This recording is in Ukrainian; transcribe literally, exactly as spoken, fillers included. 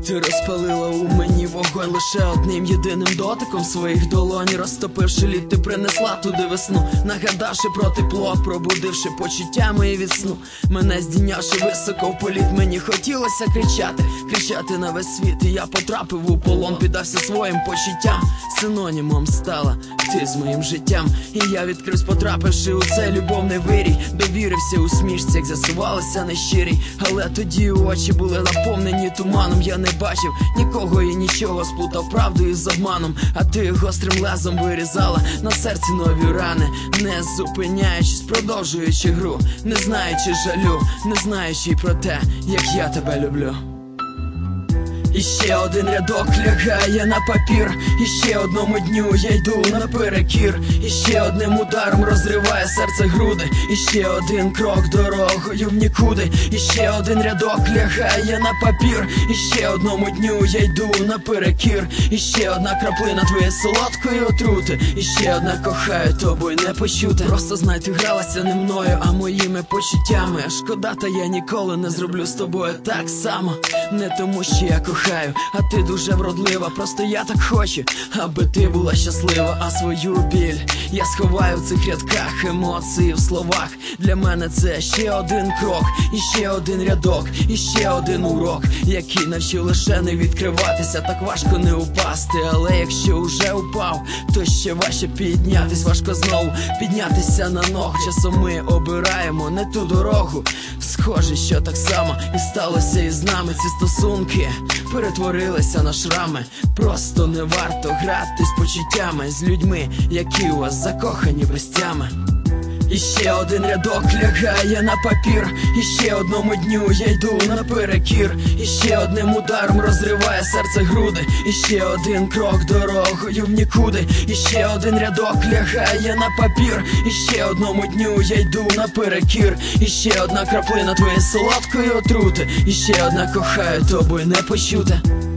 Ти розпалила у мені вогонь лише одним єдиним дотиком своїх долонь. Розтопивши лід, ти принесла туди весну, нагадавши про тепло, пробудивши почуття мої від сну. Мене здійнявши високо в політ, мені хотілося кричати, кричати на весь світ. І я потрапив у полон, піддався своїм почуттям. Синонімом стала ти з моїм життям. І я відкрився, потрапивши у цей любовний вирій. Довірився усмішці, як з'ясувалося нещирій. Але тоді очі були наповнені туманом. Я не бачив нікого і нічого, сплутав правду із обманом. А ти гострим лезом вирізала на серці нові рани, не зупиняючись, продовжуючи гру, не знаючи жалю, не знаючи про те, як я тебе люблю. І ще один рядок лягає на папір, і ще одному дню я йду наперекір. І ще одним ударом розриває серце груди, і ще один крок дорогою в нікуди. І ще один рядок лягає на папір, і ще одному дню я йду наперекір. І ще одна краплина твоєї солодкої отрути, і ще одна кохаю тобою не почути. Просто знай, ти гралася не мною, а моїми почуттями. Шкода, та я ніколи не зроблю з тобою так само. Не тому, що я кохаю, а ти дуже вродлива. Просто я так хочу, аби ти була щаслива. А свою біль я сховаю в цих рядках, емоції в словах. Для мене це ще один крок, і ще один рядок, і ще один урок, який навчив лише не відкриватися. Так важко не упасти, але якщо вже упав, то ще важче піднятись. Важко знову піднятися на ногу. Часом ми обираємо не ту дорогу. Схоже, що так само і сталося із нами. Ці стосунки перетворилися на шрами. Просто не варто грати з почуттями, з людьми, які у вас закохані без тями. І ще один рядок лягає на папір, і ще одному дню я йду наперекір. І ще одним ударом розриває серце груди, і ще один крок дорогою в нікуди. І ще один рядок лягає на папір, і ще одному дню я йду наперекір. І ще одна краплина твоєї солодкої отрути, і ще одна кохаю тобою не почути.